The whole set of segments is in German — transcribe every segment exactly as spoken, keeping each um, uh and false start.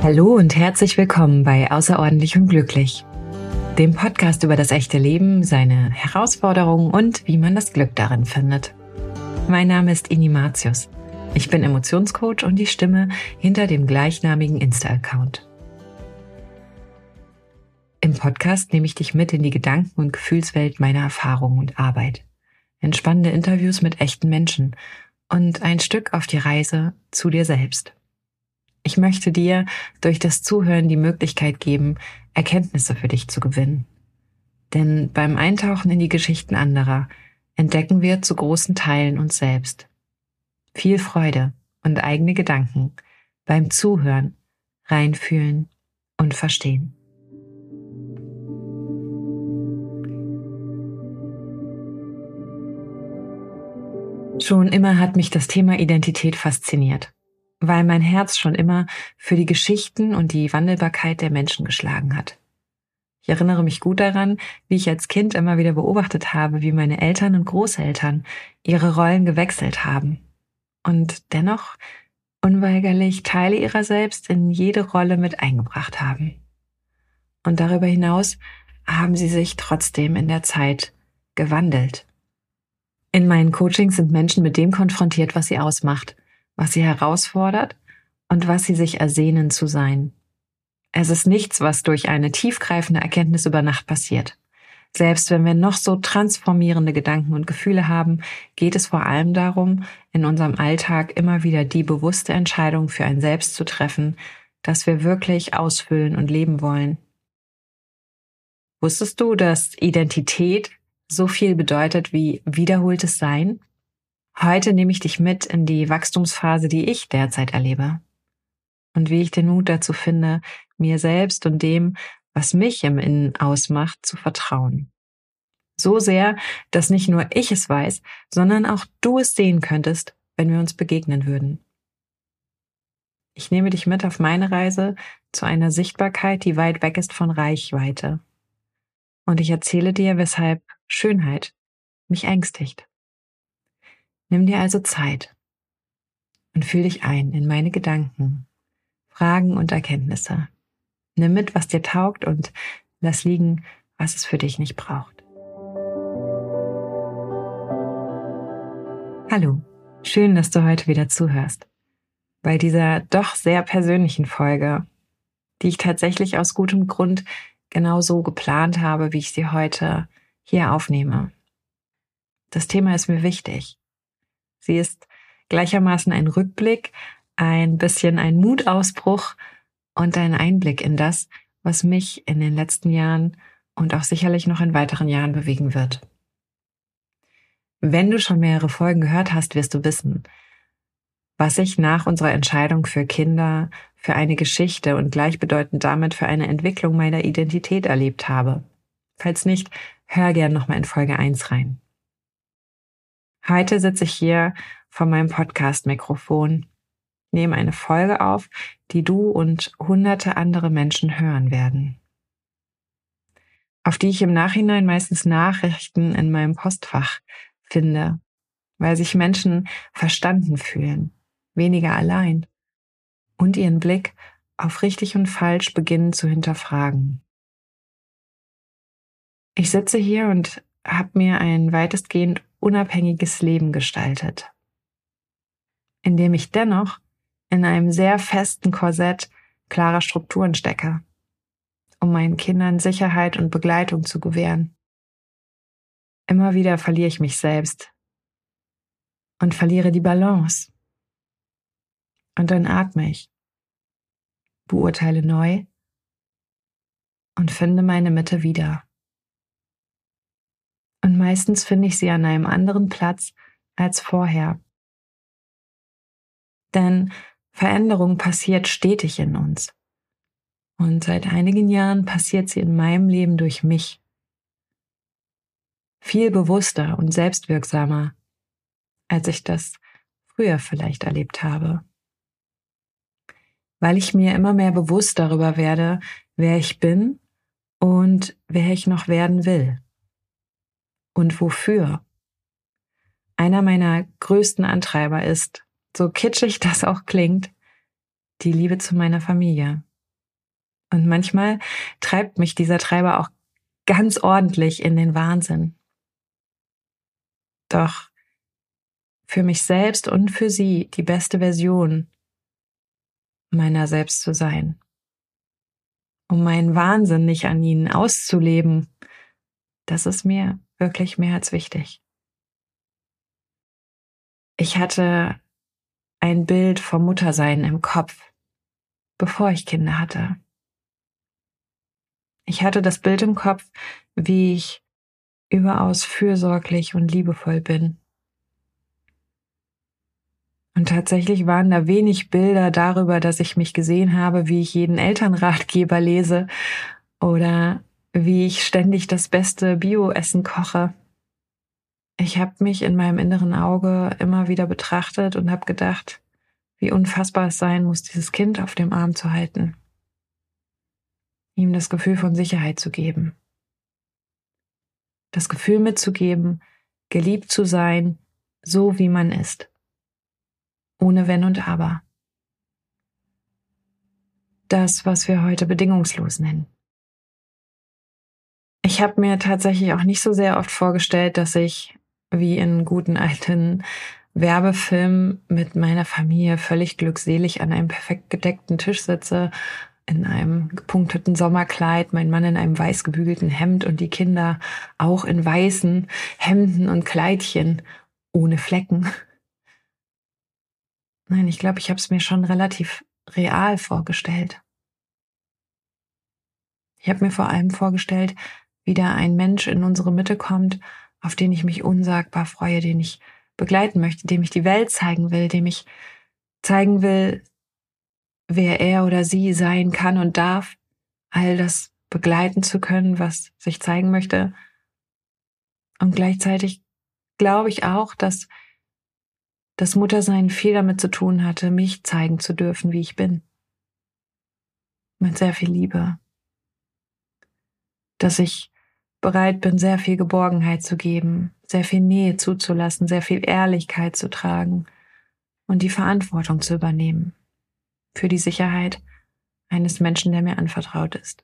Hallo und herzlich willkommen bei Außerordentlich und Glücklich, dem Podcast über das echte Leben, seine Herausforderungen und wie man das Glück darin findet. Mein Name ist Ini Martius. Ich bin Emotionscoach und die Stimme hinter dem gleichnamigen Insta-Account. Im Podcast nehme ich dich mit in die Gedanken- und Gefühlswelt meiner Erfahrungen und Arbeit. Entspannende Interviews mit echten Menschen und ein Stück auf die Reise zu dir selbst. Ich möchte dir durch das Zuhören die Möglichkeit geben, Erkenntnisse für dich zu gewinnen. Denn beim Eintauchen in die Geschichten anderer entdecken wir zu großen Teilen uns selbst. Viel Freude und eigene Gedanken beim Zuhören, Reinfühlen und Verstehen. Schon immer hat mich das Thema Identität fasziniert, weil mein Herz schon immer für die Geschichten und die Wandelbarkeit der Menschen geschlagen hat. Ich erinnere mich gut daran, wie ich als Kind immer wieder beobachtet habe, wie meine Eltern und Großeltern ihre Rollen gewechselt haben und dennoch unweigerlich Teile ihrer selbst in jede Rolle mit eingebracht haben. Und darüber hinaus haben sie sich trotzdem in der Zeit gewandelt. In meinen Coachings sind Menschen mit dem konfrontiert, was sie ausmacht, was sie herausfordert und was sie sich ersehnen zu sein. Es ist nichts, was durch eine tiefgreifende Erkenntnis über Nacht passiert. Selbst wenn wir noch so transformierende Gedanken und Gefühle haben, geht es vor allem darum, in unserem Alltag immer wieder die bewusste Entscheidung für ein Selbst zu treffen, das wir wirklich ausfüllen und leben wollen. Wusstest du, dass Identität so viel bedeutet wie wiederholtes Sein? Heute nehme ich dich mit in die Wachstumsphase, die ich derzeit erlebe. Und wie ich den Mut dazu finde, mir selbst und dem, was mich im Innen ausmacht, zu vertrauen. So sehr, dass nicht nur ich es weiß, sondern auch du es sehen könntest, wenn wir uns begegnen würden. Ich nehme dich mit auf meine Reise zu einer Sichtbarkeit, die weit weg ist von Reichweite. Und ich erzähle dir, weshalb Schönheit mich ängstigt. Nimm dir also Zeit und fühl dich ein in meine Gedanken, Fragen und Erkenntnisse. Nimm mit, was dir taugt und lass liegen, was es für dich nicht braucht. Hallo, schön, dass du heute wieder zuhörst. Bei dieser doch sehr persönlichen Folge, die ich tatsächlich aus gutem Grund genauso geplant habe, wie ich sie heute hier aufnehme. Das Thema ist mir wichtig. Sie ist gleichermaßen ein Rückblick, ein bisschen ein Mutausbruch und ein Einblick in das, was mich in den letzten Jahren und auch sicherlich noch in weiteren Jahren bewegen wird. Wenn du schon mehrere Folgen gehört hast, wirst du wissen, was ich nach unserer Entscheidung für Kinder, für eine Geschichte und gleichbedeutend damit für eine Entwicklung meiner Identität erlebt habe. Falls nicht, hör gern nochmal in Folge eins rein. Heute sitze ich hier vor meinem Podcast-Mikrofon, nehme eine Folge auf, die du und hunderte andere Menschen hören werden. Auf die ich im Nachhinein meistens Nachrichten in meinem Postfach finde, weil sich Menschen verstanden fühlen, weniger allein und ihren Blick auf richtig und falsch beginnen zu hinterfragen. Ich sitze hier und habe mir ein weitestgehend unabhängiges Leben gestaltet, in dem ich dennoch in einem sehr festen Korsett klarer Strukturen stecke, um meinen Kindern Sicherheit und Begleitung zu gewähren. Immer wieder verliere ich mich selbst und verliere die Balance. Und dann atme ich, beurteile neu und finde meine Mitte wieder. Und meistens finde ich sie an einem anderen Platz als vorher. Denn Veränderung passiert stetig in uns. Und seit einigen Jahren passiert sie in meinem Leben durch mich. Viel bewusster und selbstwirksamer, als ich das früher vielleicht erlebt habe. Weil ich mir immer mehr bewusst darüber werde, wer ich bin und wer ich noch werden will. Und wofür. Einer meiner größten Antreiber ist, so kitschig das auch klingt, die Liebe zu meiner Familie, Und manchmal treibt mich dieser Treiber auch ganz ordentlich in den Wahnsinn. Doch für mich selbst und für sie die beste Version meiner selbst zu sein, um meinen Wahnsinn nicht an ihnen auszuleben, das ist mir wirklich mehr als wichtig. Ich hatte ein Bild vom Muttersein im Kopf, bevor ich Kinder hatte. Ich hatte das Bild im Kopf, wie ich überaus fürsorglich und liebevoll bin. Und tatsächlich waren da wenig Bilder darüber, dass ich mich gesehen habe, wie ich jeden Elternratgeber lese oder wie ich ständig das beste Bio-Essen koche. Ich habe mich in meinem inneren Auge immer wieder betrachtet und habe gedacht, wie unfassbar es sein muss, dieses Kind auf dem Arm zu halten, ihm das Gefühl von Sicherheit zu geben, das Gefühl mitzugeben, geliebt zu sein, so wie man ist, ohne Wenn und Aber. Das, was wir heute bedingungslos nennen. Ich habe mir tatsächlich auch nicht so sehr oft vorgestellt, dass ich wie in guten alten Werbefilmen mit meiner Familie völlig glückselig an einem perfekt gedeckten Tisch sitze, in einem gepunkteten Sommerkleid, mein Mann in einem weiß gebügelten Hemd und die Kinder auch in weißen Hemden und Kleidchen ohne Flecken. Nein, ich glaube, ich habe es mir schon relativ real vorgestellt. Ich habe mir vor allem vorgestellt, wie da ein Mensch in unsere Mitte kommt, auf den ich mich unsagbar freue, den ich begleiten möchte, dem ich die Welt zeigen will, dem ich zeigen will, wer er oder sie sein kann und darf, all das begleiten zu können, was sich zeigen möchte. Und gleichzeitig glaube ich auch, dass das Muttersein viel damit zu tun hatte, mich zeigen zu dürfen, wie ich bin. Mit sehr viel Liebe. Dass ich bereit bin, sehr viel Geborgenheit zu geben, sehr viel Nähe zuzulassen, sehr viel Ehrlichkeit zu tragen und die Verantwortung zu übernehmen für die Sicherheit eines Menschen, der mir anvertraut ist.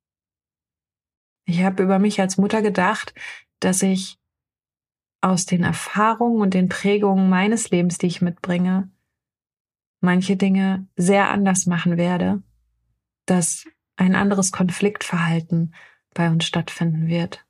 Ich habe über mich als Mutter gedacht, dass ich aus den Erfahrungen und den Prägungen meines Lebens, die ich mitbringe, manche Dinge sehr anders machen werde, dass ein anderes Konfliktverhalten bei uns stattfinden wird,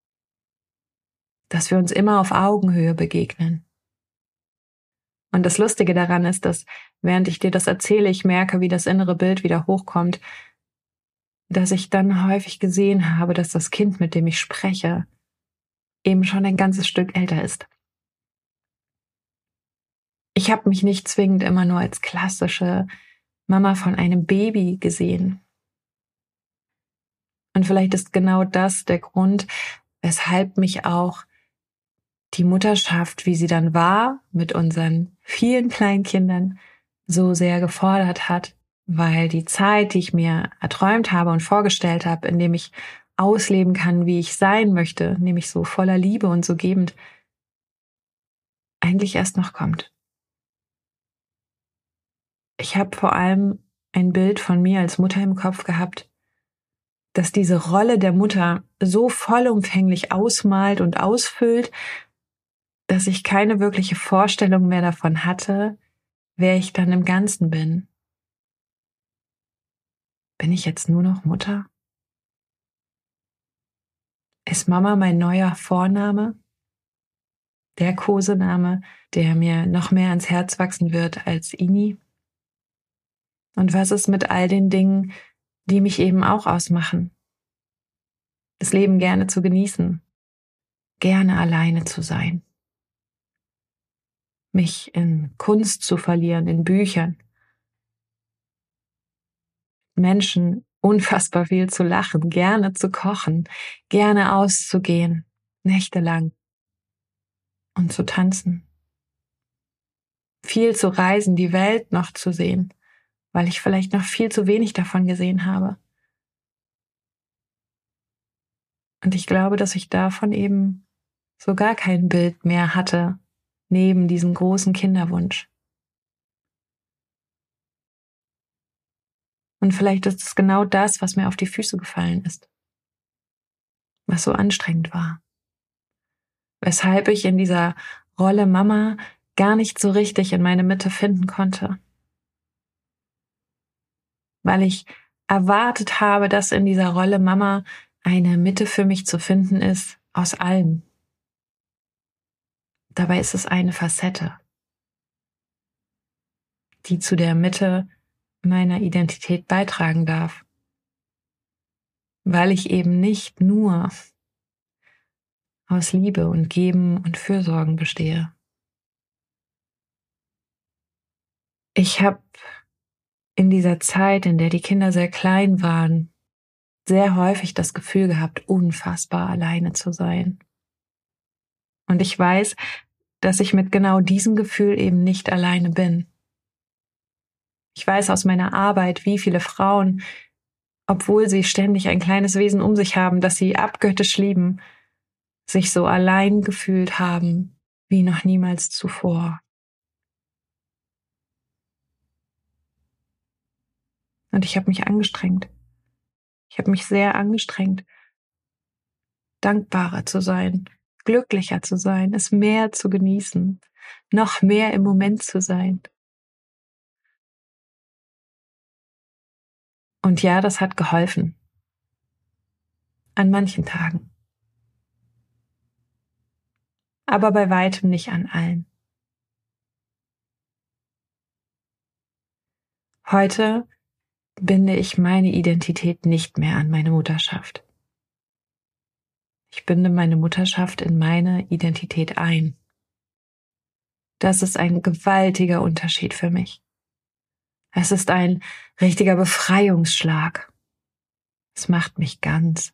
dass wir uns immer auf Augenhöhe begegnen. Und das Lustige daran ist, dass während ich dir das erzähle, ich merke, wie das innere Bild wieder hochkommt, dass ich dann häufig gesehen habe, dass das Kind, mit dem ich spreche, eben schon ein ganzes Stück älter ist. Ich habe mich nicht zwingend immer nur als klassische Mama von einem Baby gesehen. Und vielleicht ist genau das der Grund, weshalb mich auch die Mutterschaft, wie sie dann war, mit unseren vielen kleinen Kindern, so sehr gefordert hat, weil die Zeit, die ich mir erträumt habe und vorgestellt habe, in dem ich ausleben kann, wie ich sein möchte, nämlich so voller Liebe und so gebend, eigentlich erst noch kommt. Ich habe vor allem ein Bild von mir als Mutter im Kopf gehabt, dass diese Rolle der Mutter so vollumfänglich ausmalt und ausfüllt, dass ich keine wirkliche Vorstellung mehr davon hatte, wer ich dann im Ganzen bin. Bin ich jetzt nur noch Mutter? Ist Mama mein neuer Vorname? Der Kosename, der mir noch mehr ans Herz wachsen wird als Ini? Und was ist mit all den Dingen, die mich eben auch ausmachen? Das Leben gerne zu genießen, gerne alleine zu sein, mich in Kunst zu verlieren, in Büchern, Menschen unfassbar viel zu lachen, gerne zu kochen, gerne auszugehen, nächtelang und zu tanzen. Viel zu reisen, die Welt noch zu sehen, weil ich vielleicht noch viel zu wenig davon gesehen habe. Und ich glaube, dass ich davon eben so gar kein Bild mehr hatte, neben diesem großen Kinderwunsch. Und vielleicht ist es genau das, was mir auf die Füße gefallen ist, was so anstrengend war. Weshalb ich in dieser Rolle Mama gar nicht so richtig in meine Mitte finden konnte. Weil ich erwartet habe, dass in dieser Rolle Mama eine Mitte für mich zu finden ist aus allem. Dabei ist es eine Facette, die zu der Mitte meiner Identität beitragen darf. Weil ich eben nicht nur aus Liebe und Geben und Fürsorgen bestehe. Ich habe in dieser Zeit, in der die Kinder sehr klein waren, sehr häufig das Gefühl gehabt, unfassbar alleine zu sein. Und ich weiß, dass ich mit genau diesem Gefühl eben nicht alleine bin. Ich weiß aus meiner Arbeit, wie viele Frauen, obwohl sie ständig ein kleines Wesen um sich haben, das sie abgöttisch lieben, sich so allein gefühlt haben wie noch niemals zuvor. Und ich habe mich angestrengt. Ich habe mich sehr angestrengt, dankbarer zu sein, glücklicher zu sein, es mehr zu genießen, noch mehr im Moment zu sein. Und ja, das hat geholfen. An manchen Tagen. Aber bei weitem nicht an allen. Heute binde ich meine Identität nicht mehr an meine Mutterschaft. Ich binde meine Mutterschaft in meine Identität ein. Das ist ein gewaltiger Unterschied für mich. Es ist ein richtiger Befreiungsschlag. Es macht mich ganz.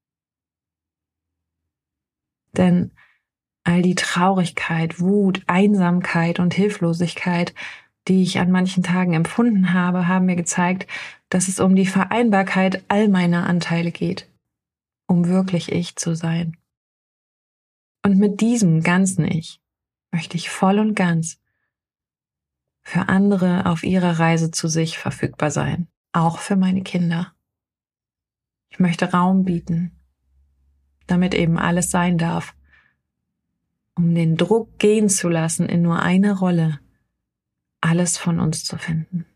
Denn all die Traurigkeit, Wut, Einsamkeit und Hilflosigkeit, die ich an manchen Tagen empfunden habe, haben mir gezeigt, dass es um die Vereinbarkeit all meiner Anteile geht, um wirklich ich zu sein. Und mit diesem ganzen Ich möchte ich voll und ganz für andere auf ihrer Reise zu sich verfügbar sein, auch für meine Kinder. Ich möchte Raum bieten, damit eben alles sein darf, um den Druck gehen zu lassen, in nur eine Rolle alles von uns zu finden.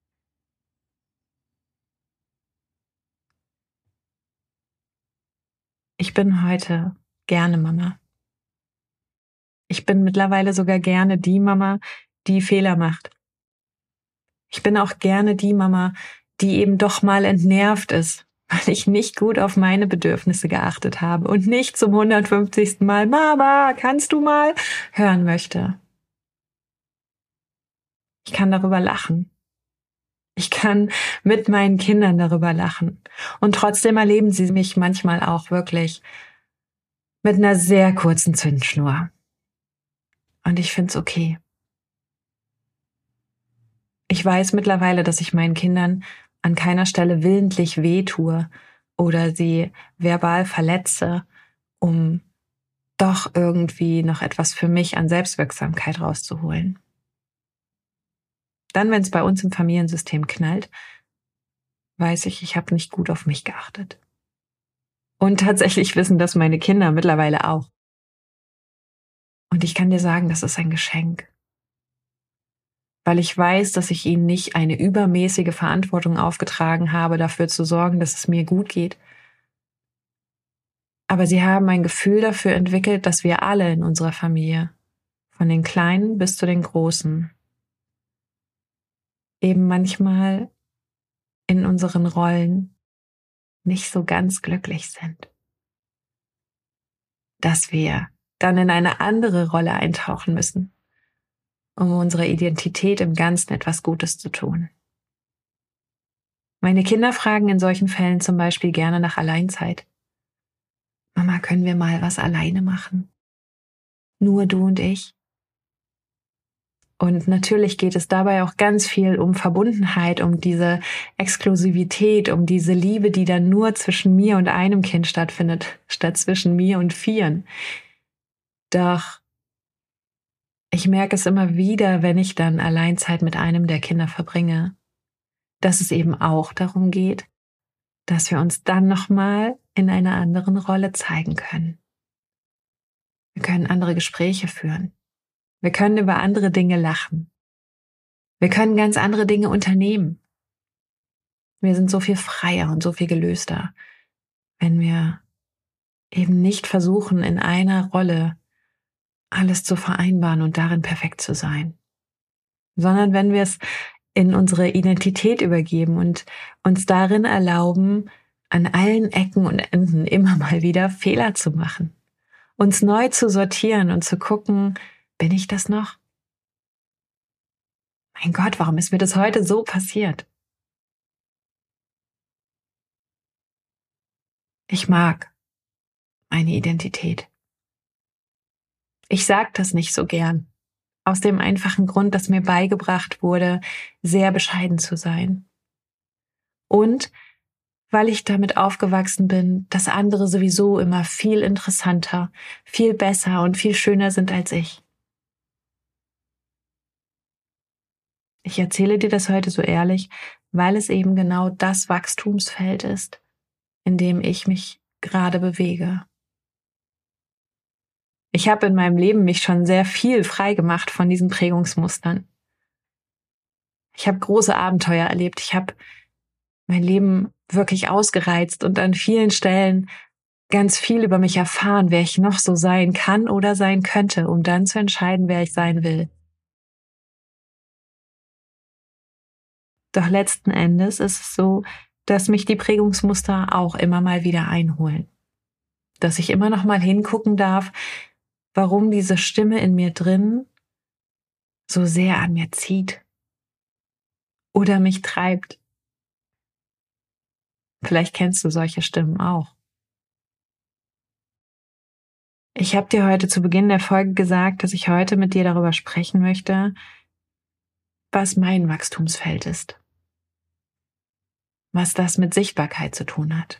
Ich bin heute gerne Mama. Ich bin mittlerweile sogar gerne die Mama, die Fehler macht. Ich bin auch gerne die Mama, die eben doch mal entnervt ist, weil ich nicht gut auf meine Bedürfnisse geachtet habe und nicht zum hundertfünfzigsten Mal Mama, kannst du mal hören möchte. Ich kann darüber lachen. Ich kann mit meinen Kindern darüber lachen. Und trotzdem erleben sie mich manchmal auch wirklich mit einer sehr kurzen Zündschnur. Und ich find's okay. Ich weiß mittlerweile, dass ich meinen Kindern an keiner Stelle willentlich wehtue oder sie verbal verletze, um doch irgendwie noch etwas für mich an Selbstwirksamkeit rauszuholen. Dann, wenn es bei uns im Familiensystem knallt, weiß ich, ich habe nicht gut auf mich geachtet. Und tatsächlich wissen das meine Kinder mittlerweile auch. Und ich kann dir sagen, das ist ein Geschenk. Weil ich weiß, dass ich ihnen nicht eine übermäßige Verantwortung aufgetragen habe, dafür zu sorgen, dass es mir gut geht. Aber sie haben ein Gefühl dafür entwickelt, dass wir alle in unserer Familie, von den Kleinen bis zu den Großen, eben manchmal in unseren Rollen nicht so ganz glücklich sind. Dass wir dann in eine andere Rolle eintauchen müssen, um unserer Identität im Ganzen etwas Gutes zu tun. Meine Kinder fragen in solchen Fällen zum Beispiel gerne nach Alleinzeit. Mama, können wir mal was alleine machen? Nur du und ich? Und natürlich geht es dabei auch ganz viel um Verbundenheit, um diese Exklusivität, um diese Liebe, die dann nur zwischen mir und einem Kind stattfindet, statt zwischen mir und vieren. Doch ich merke es immer wieder, wenn ich dann Alleinzeit mit einem der Kinder verbringe, dass es eben auch darum geht, dass wir uns dann nochmal in einer anderen Rolle zeigen können. Wir können andere Gespräche führen. Wir können über andere Dinge lachen. Wir können ganz andere Dinge unternehmen. Wir sind so viel freier und so viel gelöster, wenn wir eben nicht versuchen, in einer Rolle alles zu vereinbaren und darin perfekt zu sein, sondern wenn wir es in unsere Identität übergeben und uns darin erlauben, an allen Ecken und Enden immer mal wieder Fehler zu machen, uns neu zu sortieren und zu gucken, bin ich das noch? Mein Gott, warum ist mir das heute so passiert? Ich mag meine Identität. Ich sage das nicht so gern, aus dem einfachen Grund, dass mir beigebracht wurde, sehr bescheiden zu sein. Und weil ich damit aufgewachsen bin, dass andere sowieso immer viel interessanter, viel besser und viel schöner sind als ich. Ich erzähle dir das heute so ehrlich, weil es eben genau das Wachstumsfeld ist, in dem ich mich gerade bewege. Ich habe in meinem Leben mich schon sehr viel frei gemacht von diesen Prägungsmustern. Ich habe große Abenteuer erlebt. Ich habe mein Leben wirklich ausgereizt und an vielen Stellen ganz viel über mich erfahren, wer ich noch so sein kann oder sein könnte, um dann zu entscheiden, wer ich sein will. Doch letzten Endes ist es so, dass mich die Prägungsmuster auch immer mal wieder einholen. Dass ich immer noch mal hingucken darf, warum diese Stimme in mir drin so sehr an mir zieht oder mich treibt. Vielleicht kennst du solche Stimmen auch. Ich habe dir heute zu Beginn der Folge gesagt, dass ich heute mit dir darüber sprechen möchte, was mein Wachstumsfeld ist. Was das mit Sichtbarkeit zu tun hat.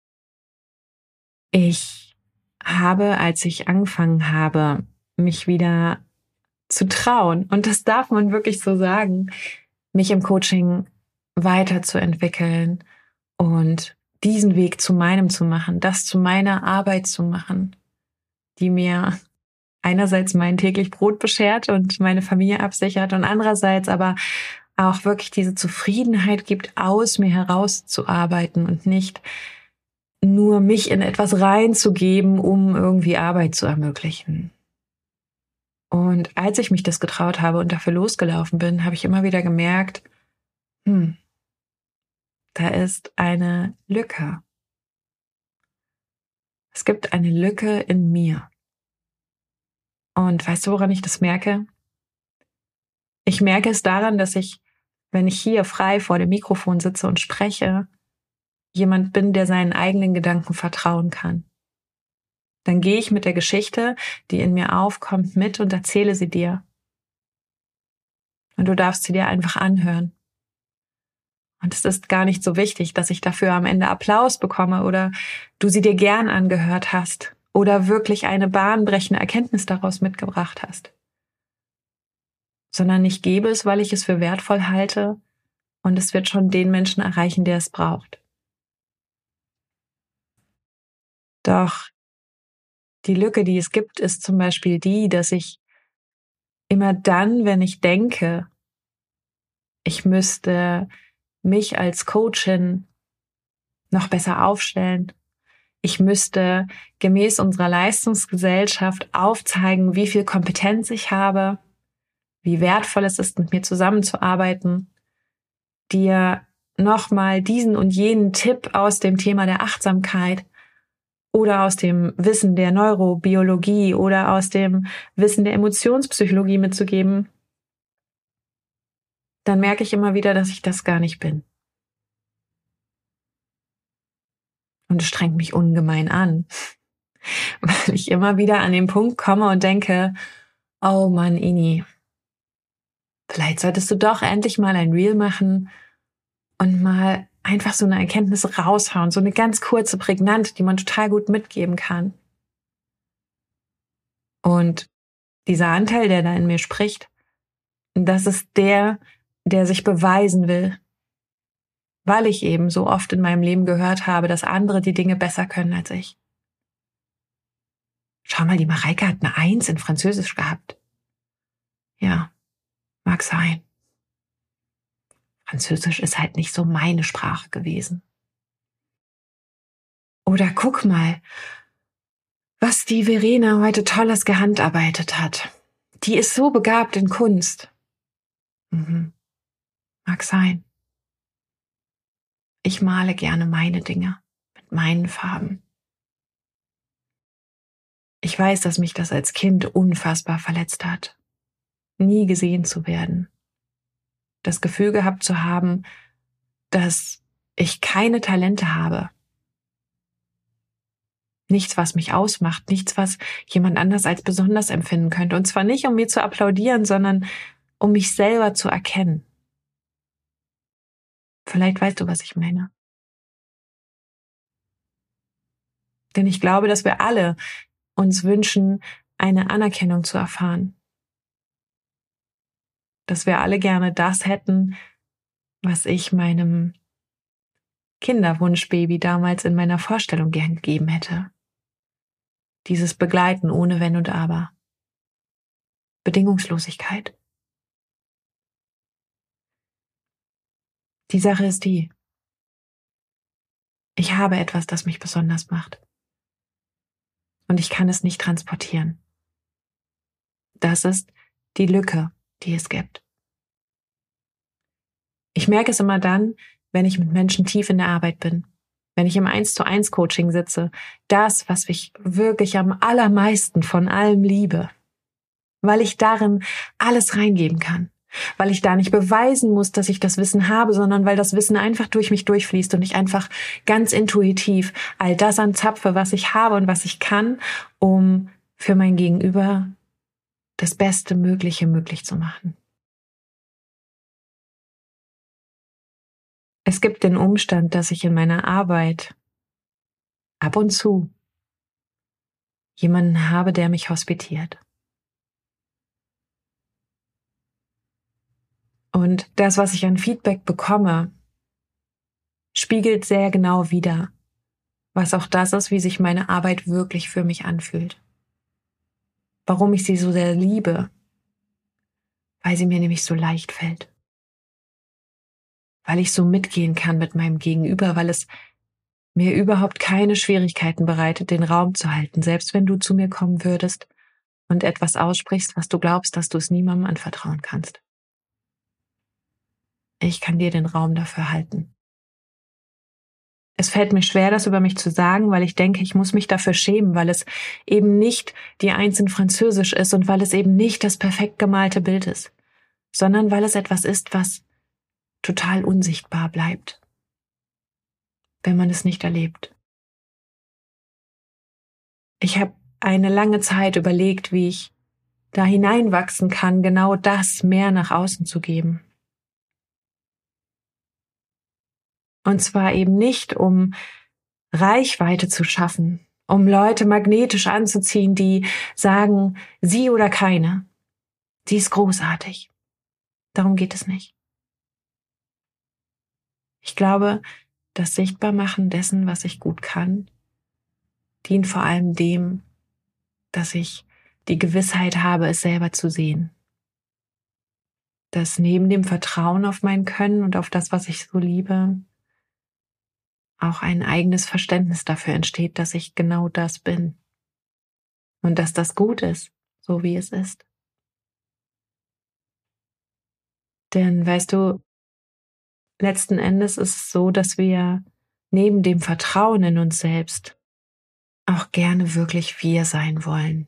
Ich habe, als ich angefangen habe, mich wieder zu trauen, und das darf man wirklich so sagen, mich im Coaching weiterzuentwickeln und diesen Weg zu meinem zu machen, das zu meiner Arbeit zu machen, die mir einerseits mein täglich Brot beschert und meine Familie absichert und andererseits aber auch wirklich diese Zufriedenheit gibt, aus mir herauszuarbeiten und nicht nur mich in etwas reinzugeben, um irgendwie Arbeit zu ermöglichen. Und als ich mich das getraut habe und dafür losgelaufen bin, habe ich immer wieder gemerkt, hm, da ist eine Lücke. Es gibt eine Lücke in mir. Und weißt du, woran ich das merke? Ich merke es daran, dass ich, wenn ich hier frei vor dem Mikrofon sitze und spreche, jemand bin, der seinen eigenen Gedanken vertrauen kann. Dann gehe ich mit der Geschichte, die in mir aufkommt, mit und erzähle sie dir. Und du darfst sie dir einfach anhören. Und es ist gar nicht so wichtig, dass ich dafür am Ende Applaus bekomme oder du sie dir gern angehört hast oder wirklich eine bahnbrechende Erkenntnis daraus mitgebracht hast. Sondern ich gebe es, weil ich es für wertvoll halte und es wird schon den Menschen erreichen, der es braucht. Doch die Lücke, die es gibt, ist zum Beispiel die, dass ich immer dann, wenn ich denke, ich müsste mich als Coachin noch besser aufstellen, ich müsste gemäß unserer Leistungsgesellschaft aufzeigen, wie viel Kompetenz ich habe, wie wertvoll es ist, mit mir zusammenzuarbeiten, dir nochmal diesen und jenen Tipp aus dem Thema der Achtsamkeit oder aus dem Wissen der Neurobiologie oder aus dem Wissen der Emotionspsychologie mitzugeben, dann merke ich immer wieder, dass ich das gar nicht bin. Und es strengt mich ungemein an, weil ich immer wieder an den Punkt komme und denke, oh Mann, Ini, vielleicht solltest du doch endlich mal ein Reel machen und mal einfach so eine Erkenntnis raushauen, so eine ganz kurze, prägnante, die man total gut mitgeben kann. Und dieser Anteil, der da in mir spricht, das ist der, der sich beweisen will. weil ich eben so oft in meinem Leben gehört habe, dass andere die Dinge besser können als ich. Schau mal, die Mareike hat eine Eins in Französisch gehabt. Ja, mag sein. Französisch ist halt nicht so meine Sprache gewesen. Oder guck mal, was die Verena heute Tolles gehandarbeitet hat. Die ist so begabt in Kunst. Mhm. Mag sein. Ich male gerne meine Dinge mit meinen Farben. Ich weiß, dass mich das als Kind unfassbar verletzt hat. Nie gesehen zu werden. Das Gefühl gehabt zu haben, dass ich keine Talente habe. Nichts, was mich ausmacht, nichts, was jemand anders als besonders empfinden könnte. Und zwar nicht, um mir zu applaudieren, sondern um mich selber zu erkennen. Vielleicht weißt du, was ich meine. Denn ich glaube, dass wir alle uns wünschen, eine Anerkennung zu erfahren. Dass wir alle gerne das hätten, was ich meinem Kinderwunschbaby damals in meiner Vorstellung gern gegeben hätte. Dieses Begleiten ohne Wenn und Aber. Bedingungslosigkeit. Die Sache ist die, ich habe etwas, das mich besonders macht. Und ich kann es nicht transportieren. Das ist die Lücke, die es gibt. Ich merke es immer dann, wenn ich mit Menschen tief in der Arbeit bin, wenn ich im eins zu eins Coaching sitze, das, was ich wirklich am allermeisten von allem liebe, weil ich darin alles reingeben kann, weil ich da nicht beweisen muss, dass ich das Wissen habe, sondern weil das Wissen einfach durch mich durchfließt und ich einfach ganz intuitiv all das anzapfe, was ich habe und was ich kann, um für mein Gegenüber das Beste Mögliche möglich zu machen. Es gibt den Umstand, dass ich in meiner Arbeit ab und zu jemanden habe, der mich hospitiert. Und das, was ich an Feedback bekomme, spiegelt sehr genau wider, was auch das ist, wie sich meine Arbeit wirklich für mich anfühlt. Warum ich sie so sehr liebe, weil sie mir nämlich so leicht fällt. Weil ich so mitgehen kann mit meinem Gegenüber, weil es mir überhaupt keine Schwierigkeiten bereitet, den Raum zu halten, selbst wenn du zu mir kommen würdest und etwas aussprichst, was du glaubst, dass du es niemandem anvertrauen kannst. Ich kann dir den Raum dafür halten. Es fällt mir schwer, das über mich zu sagen, weil ich denke, ich muss mich dafür schämen, weil es eben nicht die Eins in Französisch ist und weil es eben nicht das perfekt gemalte Bild ist, sondern weil es etwas ist, was total unsichtbar bleibt, wenn man es nicht erlebt. Ich habe eine lange Zeit überlegt, wie ich da hineinwachsen kann, genau das mehr nach außen zu geben. Und zwar eben nicht, um Reichweite zu schaffen, um Leute magnetisch anzuziehen, die sagen, sie oder keine. Sie ist großartig. Darum geht es nicht. Ich glaube, das Sichtbarmachen dessen, was ich gut kann, dient vor allem dem, dass ich die Gewissheit habe, es selber zu sehen. Dass neben dem Vertrauen auf mein Können und auf das, was ich so liebe, auch ein eigenes Verständnis dafür entsteht, dass ich genau das bin. Und dass das gut ist, so wie es ist. Denn, weißt du, letzten Endes ist es so, dass wir neben dem Vertrauen in uns selbst auch gerne wirklich wir sein wollen.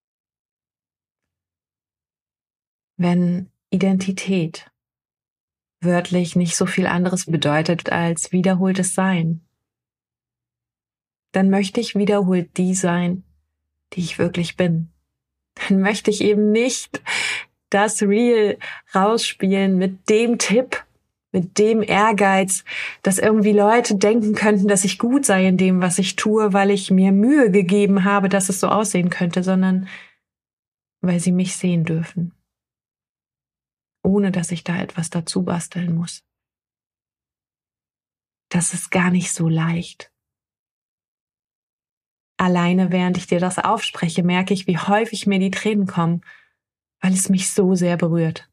Wenn Identität wörtlich nicht so viel anderes bedeutet als wiederholtes Sein, dann möchte ich wiederholt die sein, die ich wirklich bin. Dann möchte ich eben nicht das Real rausspielen mit dem Tipp, mit dem Ehrgeiz, dass irgendwie Leute denken könnten, dass ich gut sei in dem, was ich tue, weil ich mir Mühe gegeben habe, dass es so aussehen könnte, sondern weil sie mich sehen dürfen, ohne dass ich da etwas dazu basteln muss. das ist gar nicht so leicht. Alleine während ich dir das aufspreche, merke ich, wie häufig mir die Tränen kommen, weil es mich so sehr berührt.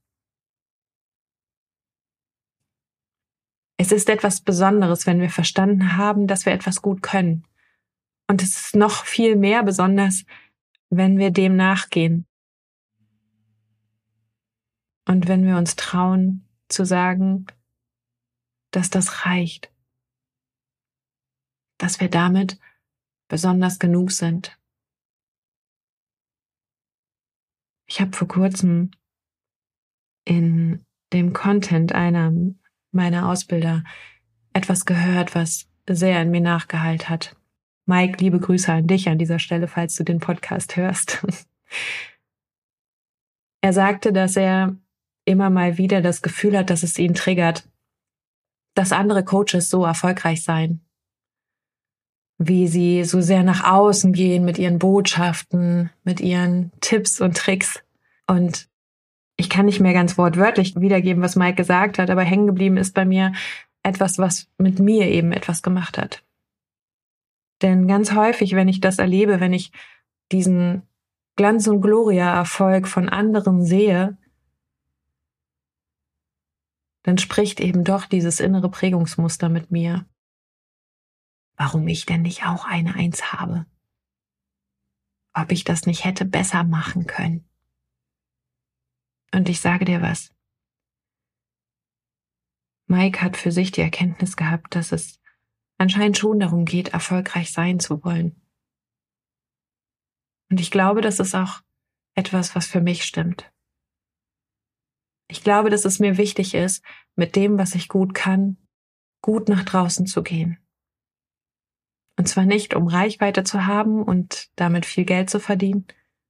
Es ist etwas Besonderes, wenn wir verstanden haben, dass wir etwas gut können. Und es ist noch viel mehr besonders, wenn wir dem nachgehen. Und wenn wir uns trauen, zu sagen, dass das reicht. Dass wir damit besonders genug sind. Ich habe vor kurzem in dem Content einer meiner Ausbilder etwas gehört, was sehr in mir nachgehalt hat. Mike, liebe Grüße an dich an dieser Stelle, falls du den Podcast hörst. Er sagte, dass er immer mal wieder das Gefühl hat, dass es ihn triggert, dass andere Coaches so erfolgreich seien. Wie sie so sehr nach außen gehen mit ihren Botschaften, mit ihren Tipps und Tricks. Und ich kann nicht mehr ganz wortwörtlich wiedergeben, was Mike gesagt hat, aber hängen geblieben ist bei mir etwas, was mit mir eben etwas gemacht hat. Denn ganz häufig, wenn ich das erlebe, wenn ich diesen Glanz- und Gloria-Erfolg von anderen sehe, dann spricht eben doch dieses innere Prägungsmuster mit mir. Warum ich denn nicht auch eine Eins habe? Ob ich das nicht hätte besser machen können? Und ich sage dir was. Mike hat für sich die Erkenntnis gehabt, dass es anscheinend schon darum geht, erfolgreich sein zu wollen. Und ich glaube, das ist auch etwas, was für mich stimmt. Ich glaube, dass es mir wichtig ist, mit dem, was ich gut kann, gut nach draußen zu gehen. Und zwar nicht, um Reichweite zu haben und damit viel Geld zu verdienen,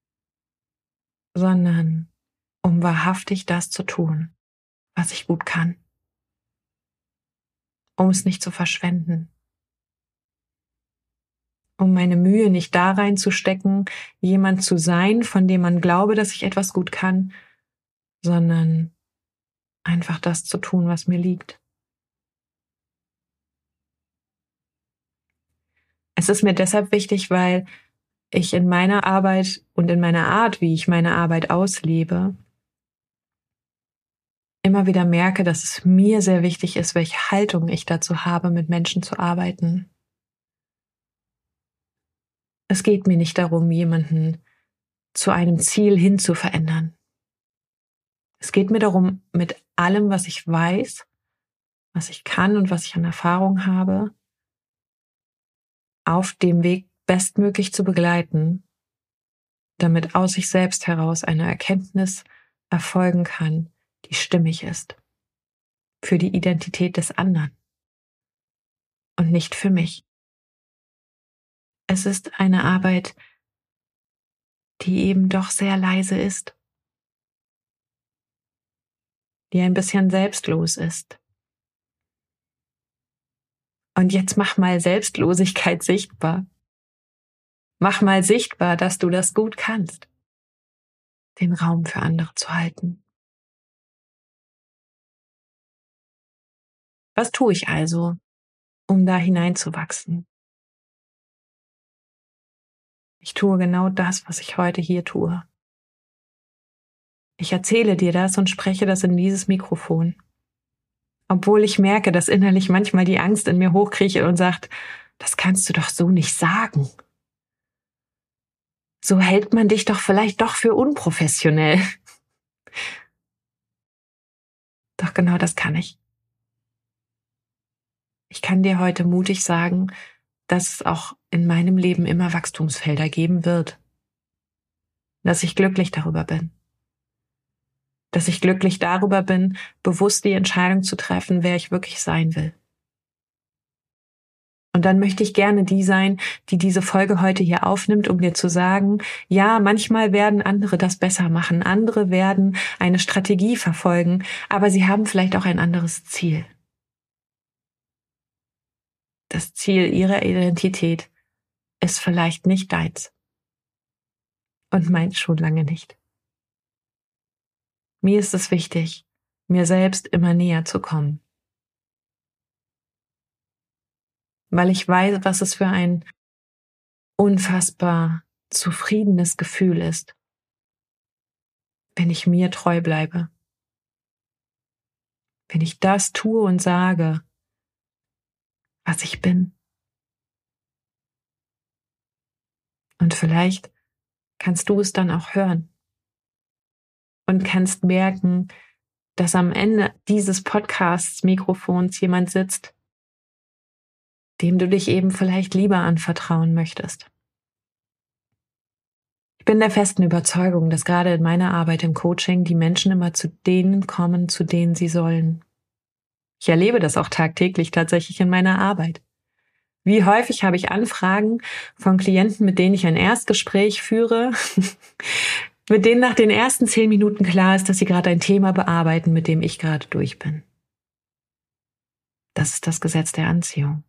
sondern um wahrhaftig das zu tun, was ich gut kann. Um es nicht zu verschwenden. Um meine Mühe nicht da reinzustecken, jemand zu sein, von dem man glaube, dass ich etwas gut kann, sondern einfach das zu tun, was mir liegt. Es ist mir deshalb wichtig, weil ich in meiner Arbeit und in meiner Art, wie ich meine Arbeit auslebe, immer wieder merke, dass es mir sehr wichtig ist, welche Haltung ich dazu habe, mit Menschen zu arbeiten. Es geht mir nicht darum, jemanden zu einem Ziel hin zu verändern. Es geht mir darum, mit allem, was ich weiß, was ich kann und was ich an Erfahrung habe, auf dem Weg bestmöglich zu begleiten, damit aus sich selbst heraus eine Erkenntnis erfolgen kann, die stimmig ist. Für die Identität des anderen. Und nicht für mich. Es ist eine Arbeit, die eben doch sehr leise ist. Die ein bisschen selbstlos ist. Und jetzt mach mal Selbstlosigkeit sichtbar. Mach mal sichtbar, dass du das gut kannst. Den Raum für andere zu halten. Was tue ich also, um da hineinzuwachsen? Ich tue genau das, was ich heute hier tue. Ich erzähle dir das und spreche das in dieses Mikrofon. Obwohl ich merke, dass innerlich manchmal die Angst in mir hochkriecht und sagt, das kannst du doch so nicht sagen. So hält man dich doch vielleicht doch für unprofessionell. Doch genau das kann ich. Ich kann dir heute mutig sagen, dass es auch in meinem Leben immer Wachstumsfelder geben wird. Dass ich glücklich darüber bin. Dass ich glücklich darüber bin, bewusst die Entscheidung zu treffen, wer ich wirklich sein will. Und dann möchte ich gerne die sein, die diese Folge heute hier aufnimmt, um dir zu sagen, ja, manchmal werden andere das besser machen, andere werden eine Strategie verfolgen, aber sie haben vielleicht auch ein anderes Ziel. Das Ziel ihrer Identität ist vielleicht nicht deins. Und meins schon lange nicht. Mir ist es wichtig, mir selbst immer näher zu kommen. weil ich weiß, was es für ein unfassbar zufriedenes Gefühl ist, wenn ich mir treu bleibe, wenn ich das tue und sage, was ich bin. Und vielleicht kannst du es dann auch hören und kannst merken, dass am Ende dieses Podcasts, Mikrofons jemand sitzt, dem du dich eben vielleicht lieber anvertrauen möchtest. Ich bin der festen Überzeugung, dass gerade in meiner Arbeit im Coaching die Menschen immer zu denen kommen, zu denen sie sollen. Ich erlebe das auch tagtäglich tatsächlich in meiner Arbeit. Wie häufig habe ich Anfragen von Klienten, mit denen ich ein Erstgespräch führe, mit denen nach den ersten zehn Minuten klar ist, dass sie gerade ein Thema bearbeiten, mit dem ich gerade durch bin. Das ist das Gesetz der Anziehung.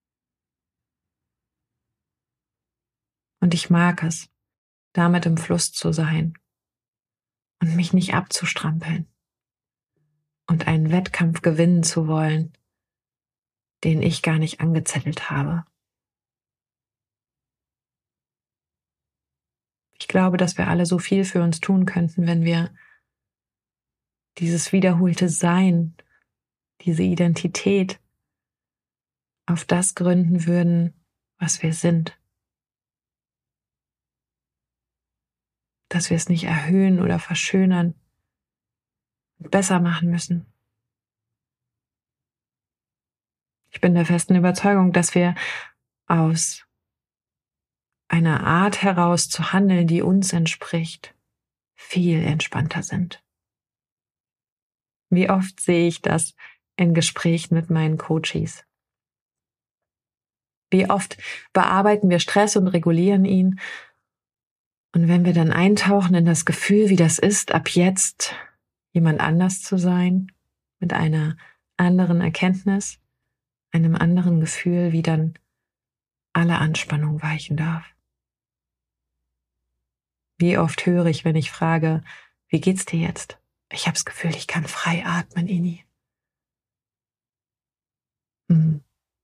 Und ich mag es, damit im Fluss zu sein und mich nicht abzustrampeln und einen Wettkampf gewinnen zu wollen, den ich gar nicht angezettelt habe. Ich glaube, dass wir alle so viel für uns tun könnten, wenn wir dieses wiederholte Sein, diese Identität auf das gründen würden, was wir sind. Dass wir es nicht erhöhen oder verschönern und besser machen müssen. Ich bin der festen Überzeugung, dass wir aus einer Art heraus zu handeln, die uns entspricht, viel entspannter sind. Wie oft sehe ich das in Gesprächen mit meinen Coaches? Wie oft bearbeiten wir Stress und regulieren ihn? Und wenn wir dann eintauchen in das Gefühl, wie das ist, ab jetzt jemand anders zu sein, mit einer anderen Erkenntnis, einem anderen Gefühl, wie dann alle Anspannung weichen darf. Wie oft höre ich, wenn ich frage, wie geht's dir jetzt? Ich habe das Gefühl, ich kann frei atmen, Ini. Hm.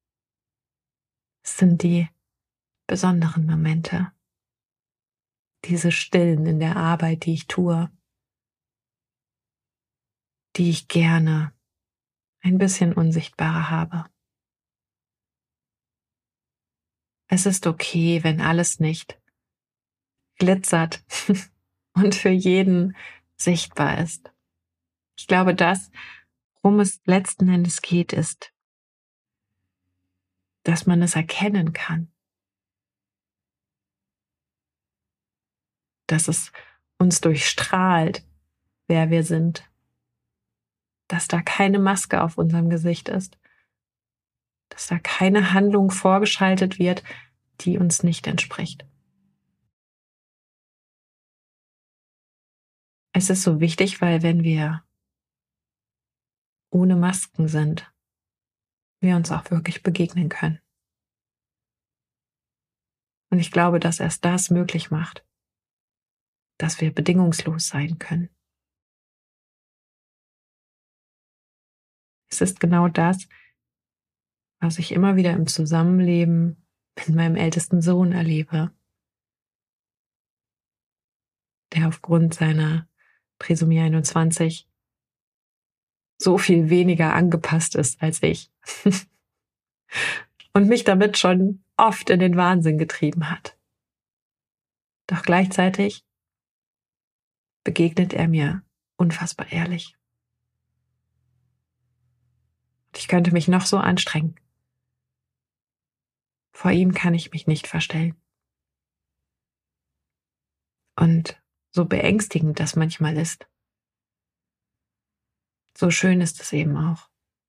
Es sind die besonderen Momente, diese Stillen in der Arbeit, die ich tue, die ich gerne ein bisschen unsichtbarer habe. Es ist okay, wenn alles nicht glitzert und für jeden sichtbar ist. Ich glaube, das, worum es letzten Endes geht, ist, dass man es erkennen kann, dass es uns durchstrahlt, wer wir sind, dass da keine Maske auf unserem Gesicht ist, dass da keine Handlung vorgeschaltet wird, die uns nicht entspricht. Es ist so wichtig, weil wenn wir ohne Masken sind, wir uns auch wirklich begegnen können. Und ich glaube, dass erst das möglich macht, dass wir bedingungslos sein können. Es ist genau das, was ich immer wieder im Zusammenleben mit meinem ältesten Sohn erlebe, der aufgrund seiner Trisomie einundzwanzig so viel weniger angepasst ist als ich und mich damit schon oft in den Wahnsinn getrieben hat. Doch gleichzeitig begegnet er mir unfassbar ehrlich. Ich könnte mich noch so anstrengen. Vor ihm kann ich mich nicht verstellen. Und so beängstigend das manchmal ist, so schön ist es eben auch.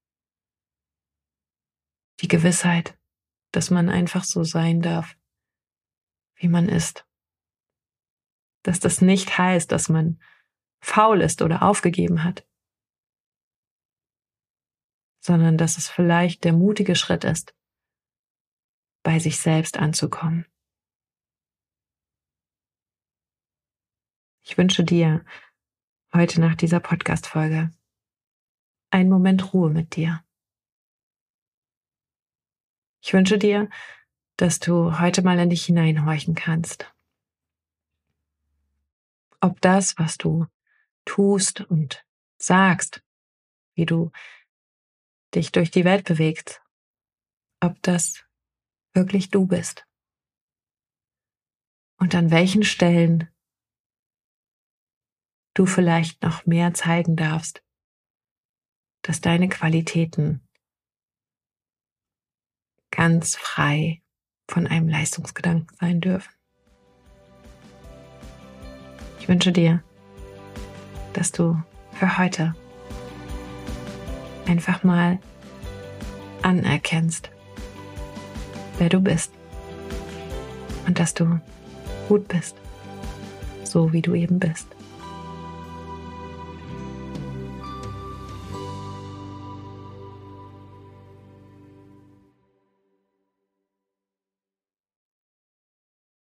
Die Gewissheit, dass man einfach so sein darf, wie man ist. Dass das nicht heißt, dass man faul ist oder aufgegeben hat, sondern dass es vielleicht der mutige Schritt ist, bei sich selbst anzukommen. Ich wünsche dir heute nach dieser Podcast-Folge einen Moment Ruhe mit dir. Ich wünsche dir, dass du heute mal in dich hineinhorchen kannst. Ob das, was du tust und sagst, wie du dich durch die Welt bewegst, ob das wirklich du bist. Und an welchen Stellen du vielleicht noch mehr zeigen darfst, dass deine Qualitäten ganz frei von einem Leistungsgedanken sein dürfen. Ich wünsche dir, dass du für heute einfach mal anerkennst, wer du bist und dass du gut bist, so wie du eben bist.